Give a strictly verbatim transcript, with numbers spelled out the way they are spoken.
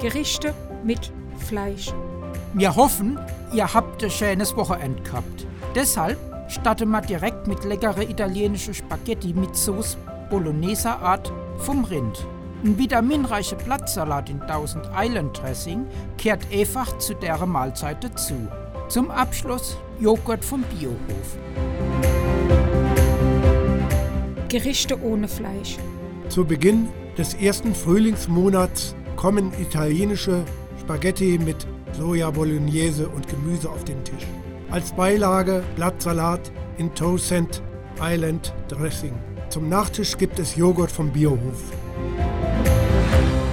Gerichte mit Fleisch. Wir hoffen, ihr habt ein schönes Wochenende gehabt. Deshalb starten wir direkt mit leckere italienische Spaghetti mit Sauce Bolognese Art vom Rind. Ein vitaminreicher Blattsalat in tausend Island Dressing kehrt einfach zu der Mahlzeit dazu. Zum Abschluss Joghurt vom Biohof. Gerichte ohne Fleisch. Zu Beginn des ersten Frühlingsmonats kommen italienische Spaghetti mit Soja Bolognese und Gemüse auf den Tisch. Als Beilage Blattsalat in Thousand Island Dressing. Zum Nachtisch gibt es Joghurt vom Biohof.